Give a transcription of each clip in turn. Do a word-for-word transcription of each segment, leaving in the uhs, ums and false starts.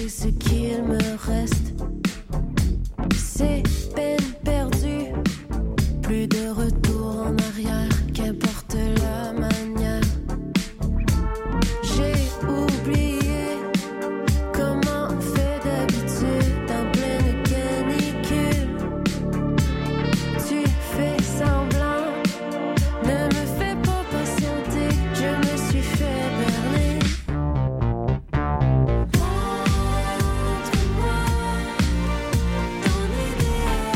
ce qu'il me reste. C'est peine perdue, plus de retour en arrière, qu'importe la manière. J'ai oublié comment on fait d'habitude en pleine canicule. Tu fais semblant, ne me fais pas patienter, je me suis fait berner. Montre-moi ton idéal.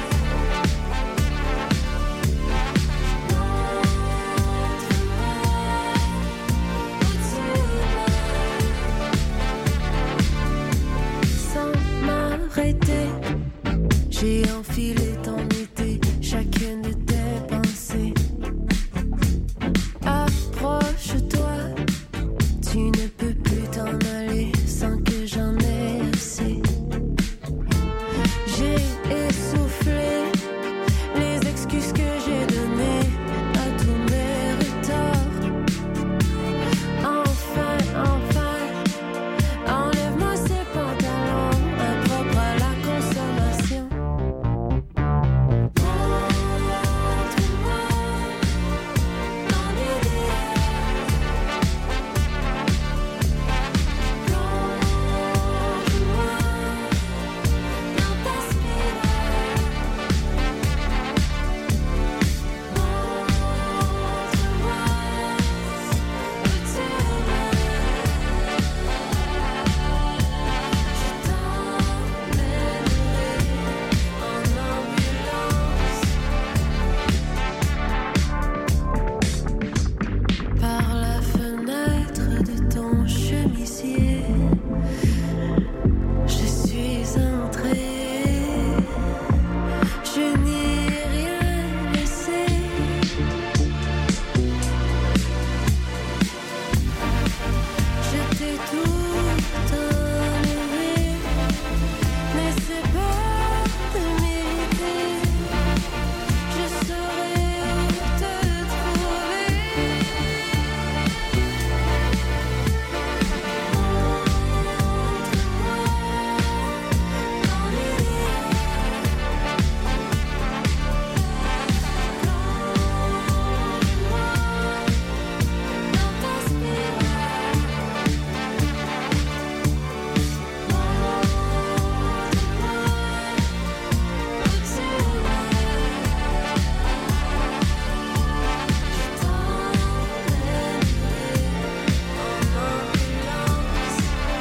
Sans m'arrêter, j'ai enfilé ton été, chacune de tes pensées. Approche-toi, tu ne peux plus t'en aller sans que j'en ai assez. J'ai essoufflé les excuses que j'ai données à tous mes retards. Enfin, enfin, enlève-moi ces pantalons impropres à la consommation. Montre-moi ton idéal. Plonge-moi dans ta spirale. Montre-moi où tu vas. Je t'emmènerai en ambulance par la fenêtre de ton chemisier. Je suis entrée, je n'y ai rien laissé. Je t'ai tout enlevé, mais c'est pas de mériter. Je saurais où te trouver. Montre-moi ton idéal. Plonge-moi dans ta spirale. Montre-moi où tu vas. Je t'emmènerai en ambulance.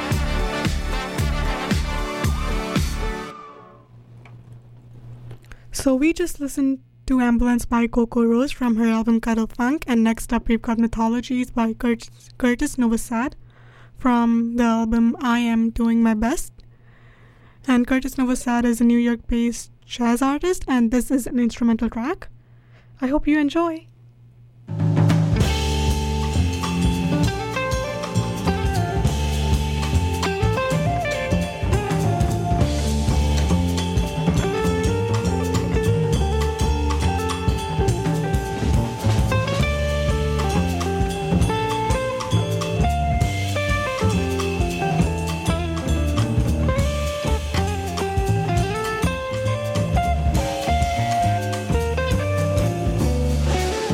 So we just listened to Ambulance by Coco Rose from her album Cuddle Funk, and next up we've got Mythologies by Curtis, Curtis Novosad from the album I Am Doing My Best. And Curtis Novosad is a New York-based jazz artist, and this is an instrumental track. I hope you enjoy. Montre-moi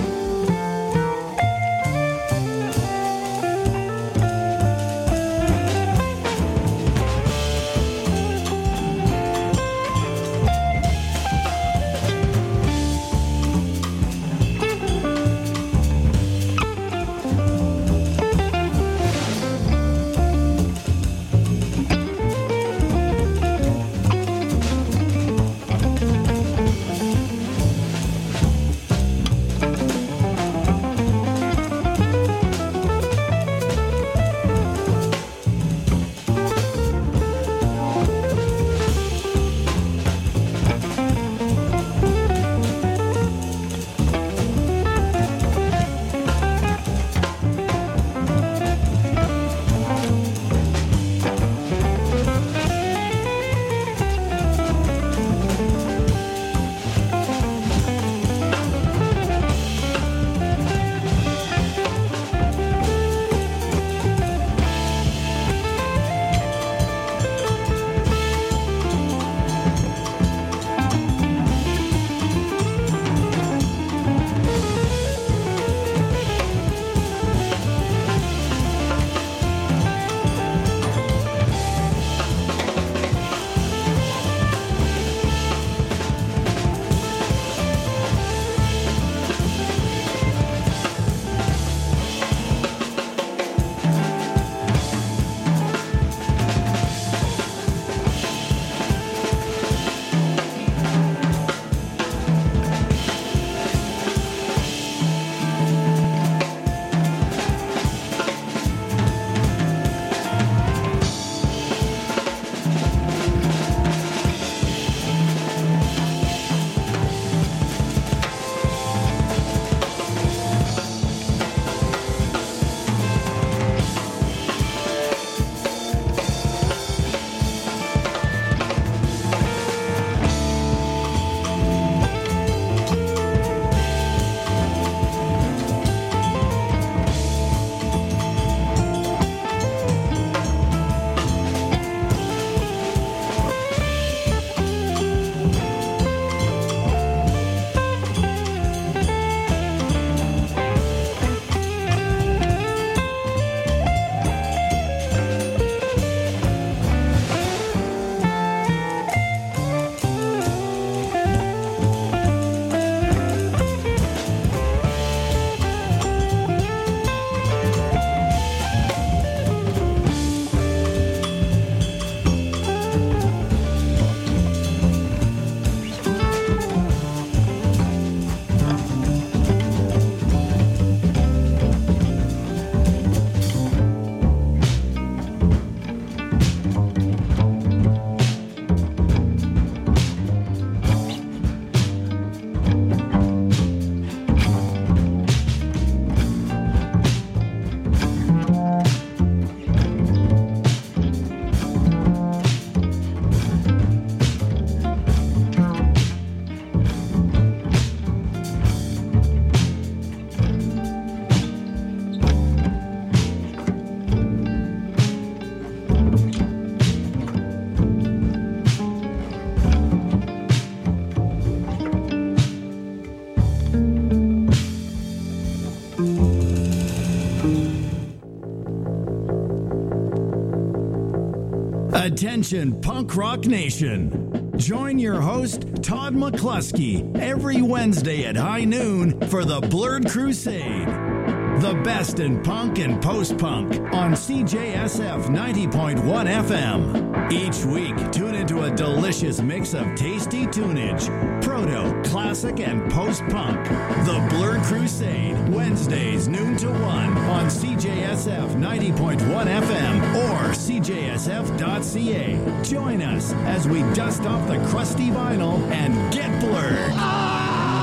Attention Punk Rock Nation. Join your host, Todd McCluskey, every Wednesday at high noon for the Blurred Crusade. The best in punk and post-punk on C J S F ninety point one F M. Each week, tune into a delicious mix of tasty tunage, proto, classic, and post-punk. The Blurred Crusade, Wednesdays noon to one on C J S F ninety point one F M or C J S F dot C A. Join us as we dust off the crusty vinyl and get blurred. Ah!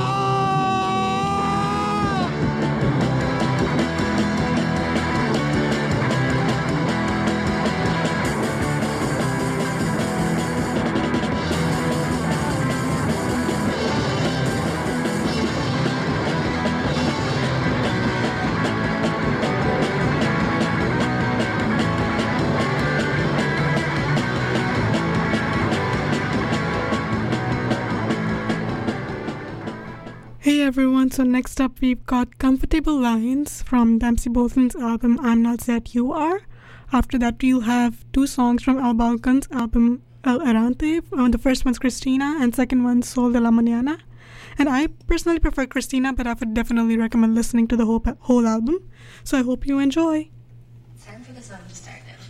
Hey everyone, so next up we've got Comfortable Lines from Dempsey Boylan's album I'm Not That You Are. After that we'll have two songs from Al Balkan's album El Errante. Uh, the first one's Christina and second one's Sol de la Mañana. And I personally prefer Christina, but I would definitely recommend listening to the whole, whole album. So I hope you enjoy. Time for the song to start now.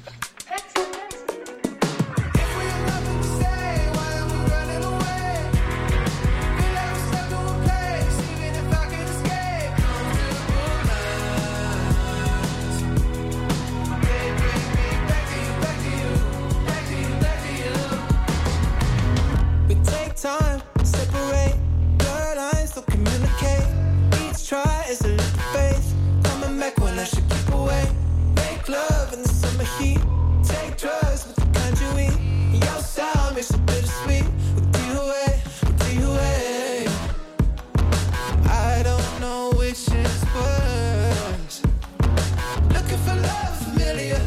Time, separate, blur lines, don't communicate. Each try is a leap of faith. Coming back when I should keep away. Make love in the summer heat. Take drugs with the kind you eat. Your style makes it bittersweet. With you away, with you away. I don't know which is worse. Looking for love, familiar.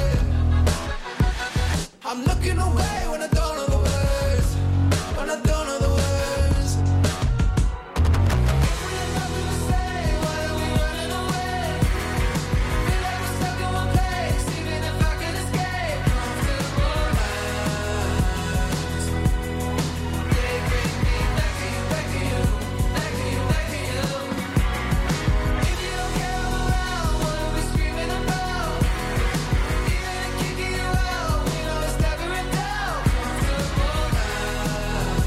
I'm looking away when I don't know the words. When I don't know the words. If we have nothing to say, why are we running away? Feel like we're stuck in one place, even if I can escape. Comfortable lines. They bring me back to you, back to you, back to you, back to you. If you don't care I'm around, what are we screaming about? Even kicking you out, we know it's never in doubt. Comfortable lines.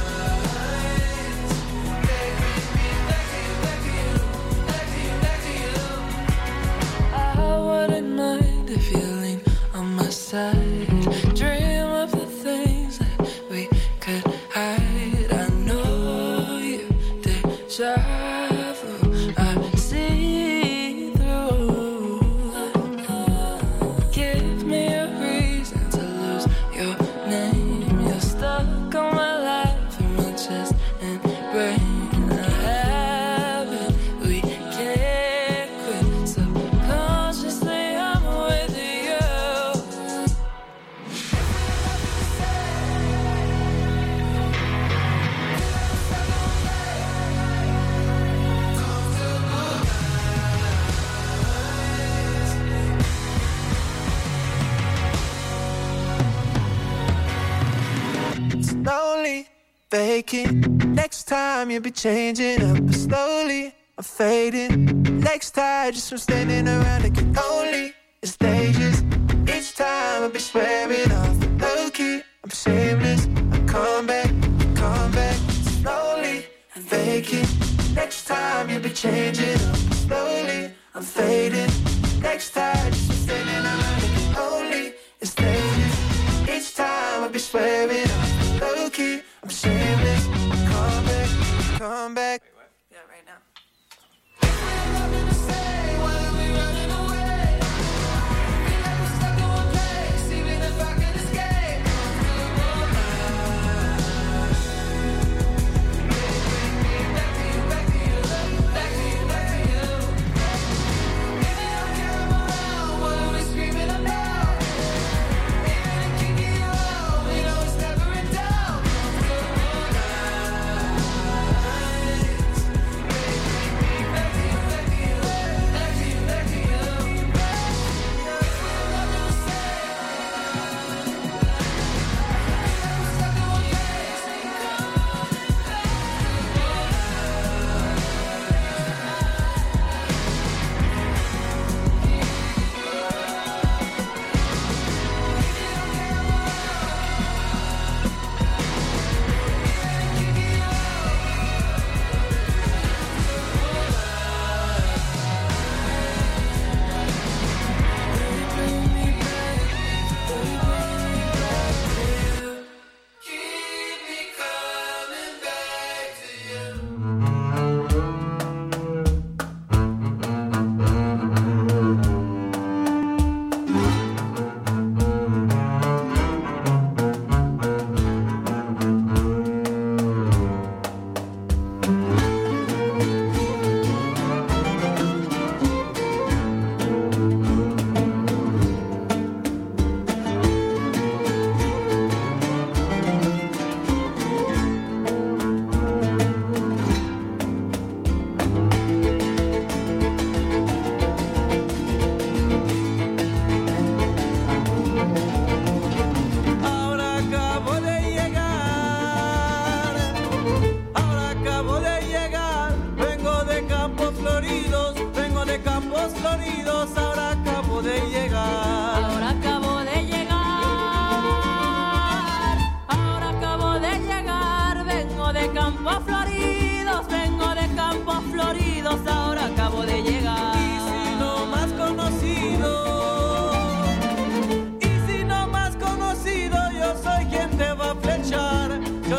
I wouldn't mind if you lean on my side. Dream of the things that we could hide. I know you deja vu. I see through. Give me a reason to lose your name. You're stuck on my life in my chest and brain. I have it, we can't quit. Subconsciously I'm with you. Slowly faking. Next time you'll be changing up, but slowly I'm fading. Next time just from standing around it can only it's stages. Each time I'll be swearing off the low key. I'm shameless. I come back, I come back. Slowly I'm faking. Next time you'll be changing up, but slowly I'm fading. Next time just from standing around it can only it's stages. Each time I'll be swearing off the low key. I'm shameless. I come back, I come back. Yeah, right now. If we have nothing to say, why are we running away? Feel like we're stuck in one place, even if I can escape. Comfortable lines. They bring me back to you, back to you, back to you, back to you. If you don't care I'm around, what are we screaming about? Even kicking you out, we know it's never in doubt. Comfortable lines.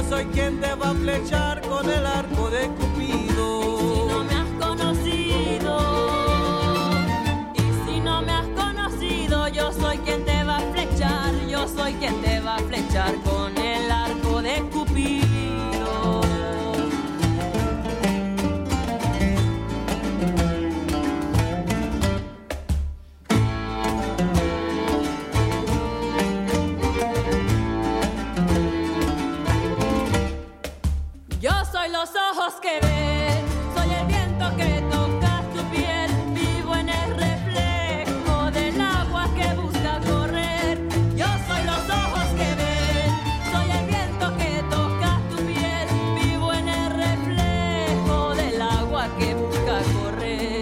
soy quien te va a flechar con el arco de Cupido. Y si no me has conocido, y si no me has conocido, yo soy quien te va a flechar, yo soy quien te va a flechar con el arco de Cupido. Yo soy los ojos que ven, soy el viento que toca tu piel, vivo en el reflejo del agua que busca correr. Yo soy los ojos que ven, soy el viento que toca tu piel, vivo en el reflejo del agua que busca correr.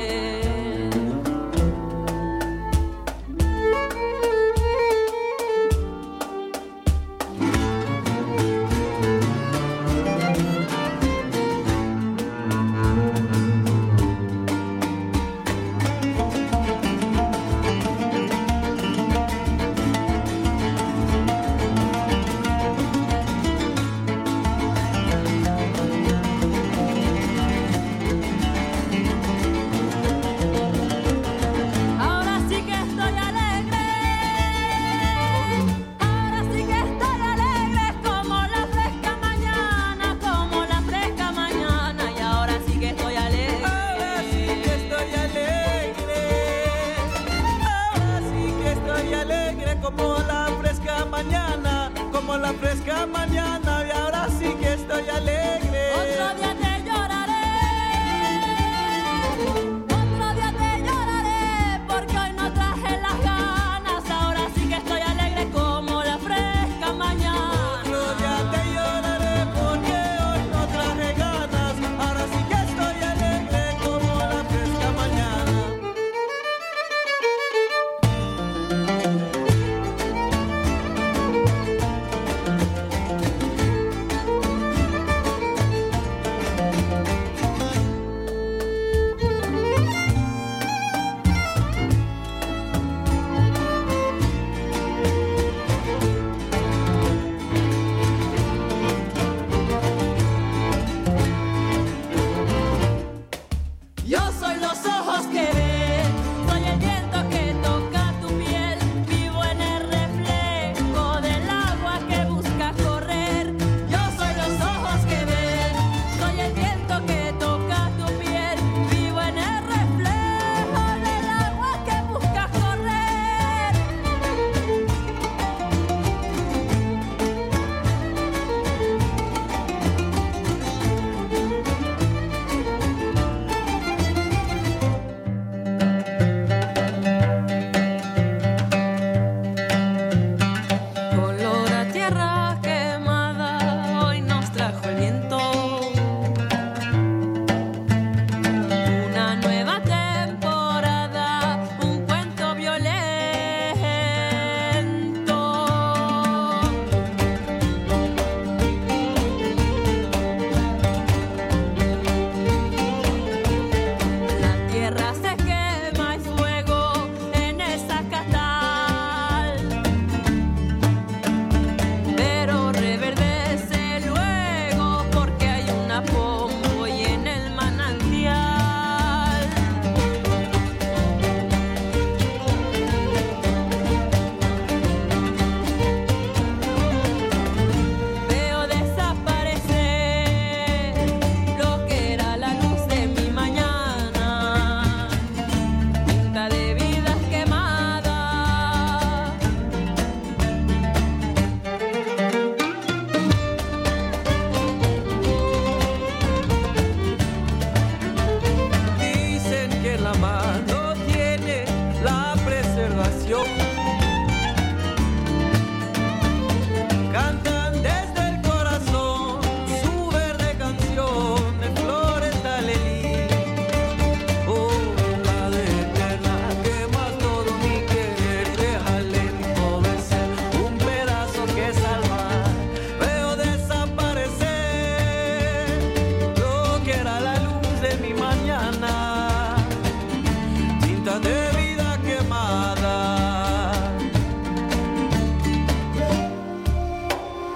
Ahora sí que estoy alegre, ahora sí que estoy alegre como la fresca mañana, como la fresca mañana, y ahora sí que estoy alegre. Ahora sí que estoy alegre, ahora sí que estoy alegre como la fresca mañana, como la fresca mañana, y ahora sí que estoy alegre. Otro día te lloraré, otro día te lloraré, porque hoy no traje las ganas, ahora sí que estoy alegre como la fresca mañana. Otro día te lloraré porque hoy no traje ganas, ahora sí que estoy alegre como la fresca mañana. Yo soy los ojos que ven, soy el viento que toca tu piel, vivo en el reflejo del agua que busca correr. Yo soy los ojos que ven, soy el viento que toca tu piel, vivo en el reflejo del agua que busca correr. Olor a tierra quemada, hoy nos trajo el viento. Una nueva temporada, un cuento violento. La tierra se quema, hay fuego en esa catal, pero reverdece luego porque hay una pombo y en el manantial. Veo desaparecer lo que era la luz de mi mañana, tinta de vidas quemadas. Dicen que la mano tiene la preservación. Cantan desde el corazón su verde canción de flores de alelí. Oh, la de eterna que más todo mi querer deja lento de ser un pedazo que salvar. Veo desaparecer lo que era la luz de mi mañana, tinta de vida quemada.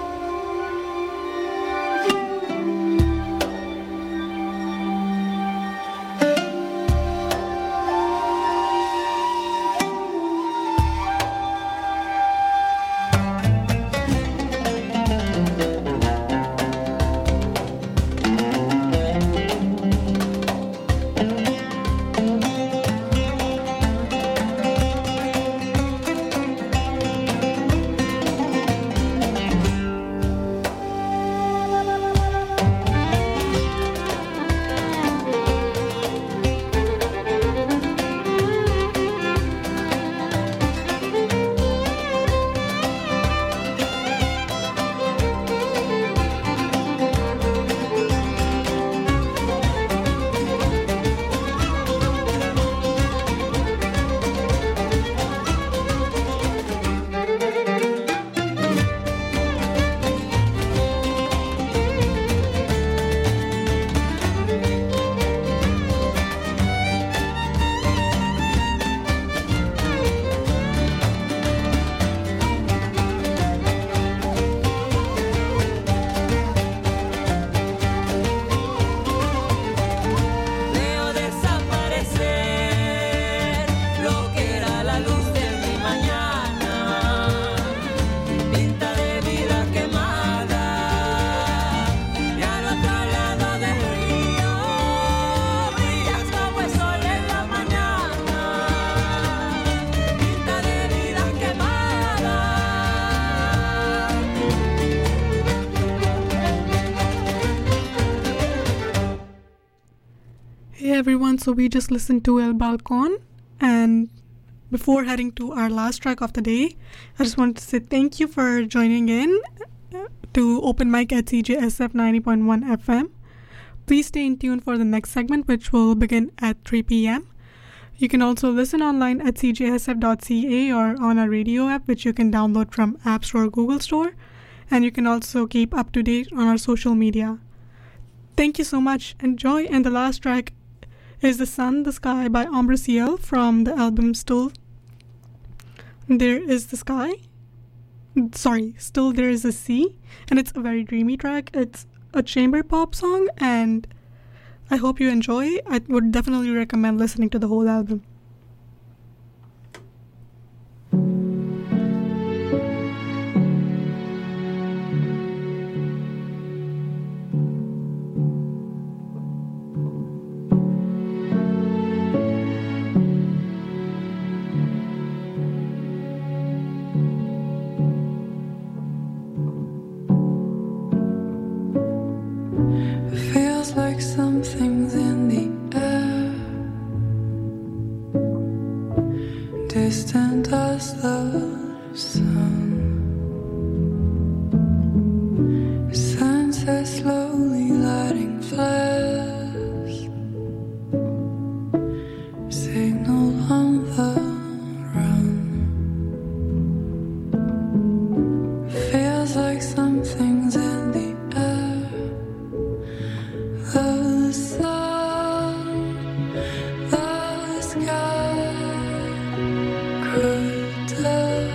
everyone, so we just listened to El Balcón, and before heading to our last track of the day, I just wanted to say thank you for joining in to Open Mic at C J S F ninety point one F M. Please stay in tune for the next segment, which will begin at three p.m. You can also listen online at c j s f dot c a or on our radio app, which you can download from App Store or Google Store. And you can also keep up to date on our social media. Thank you so much. Enjoy. And the last track is The Sun, the Sky by Ombre Ciel from the album Still There Is the Sky. Sorry, Still There Is a Sea. And it's a very dreamy track. It's a chamber pop song, and I hope you enjoy. I would definitely recommend listening to the whole album. Like something's in the air, distant as the sun. Sunset slowly lighting flares, signal on the run. Feels like something's in the air. The sun, the sky could tell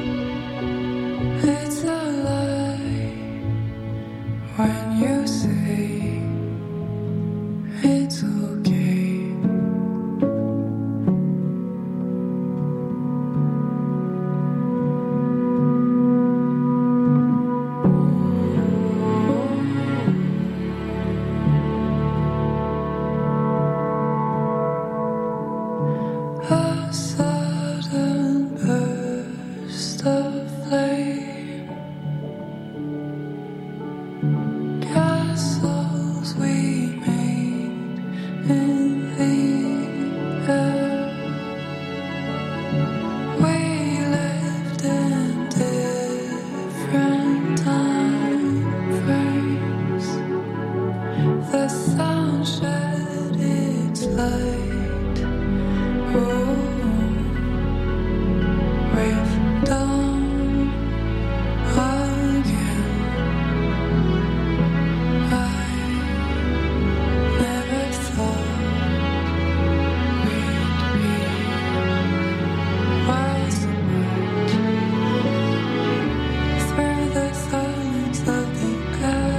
it's a lie when you say it's okay. A sudden burst of flame, castles we made in the air. We lived in different time frames. The sun shed its light. We've done again. I never thought we'd be miles apart. Through the silence of the air,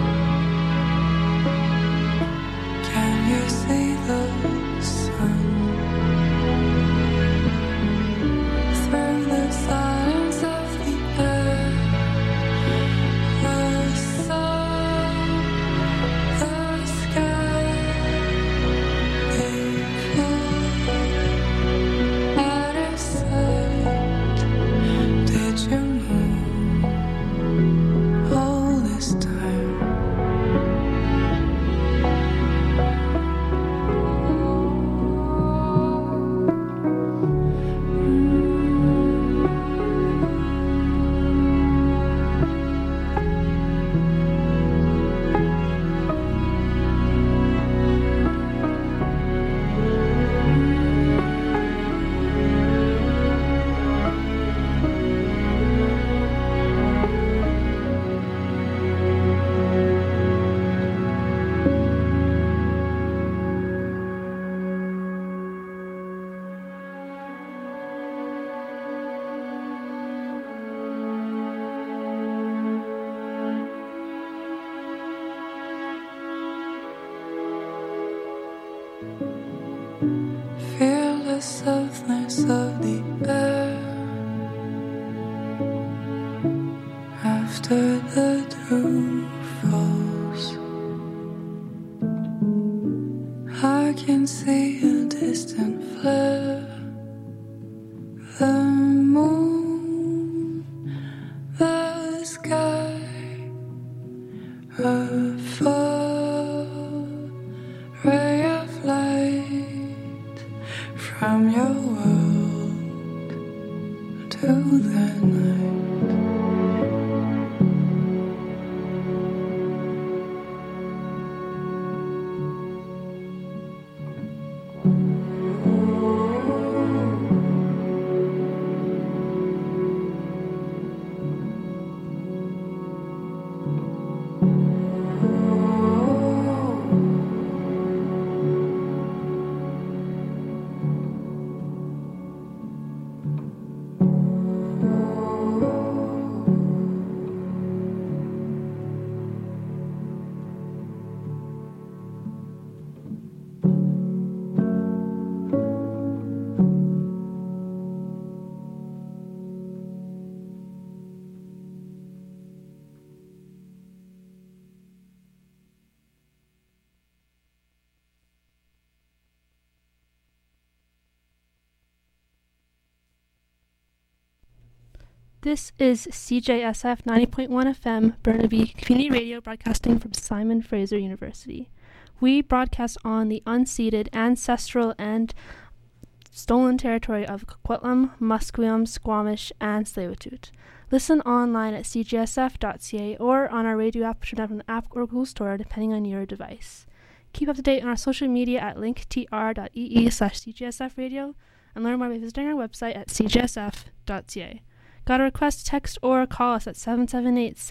can you see the sun? Through the silence of the air, the sun, the sky, they flew out of sight. Did you know all this time? Feel the softness of the air after the dew falls. I can see a distant flare. The moon, the sky, a far ray of light. This is C J S F ninety point one F M, Burnaby Community Radio, broadcasting from Simon Fraser University. We broadcast on the unceded, ancestral, and stolen territory of Coquitlam, Musqueam, Squamish, and Tsleil-Waututh. Listen online at c g s f dot c a or on our radio app, which from the app or Google Store, depending on your device. Keep up to date on our social media at linktr.ee slash cgsf radio and learn more by visiting our website at c g s f dot c a. Got a request, text or call us at seven seven eight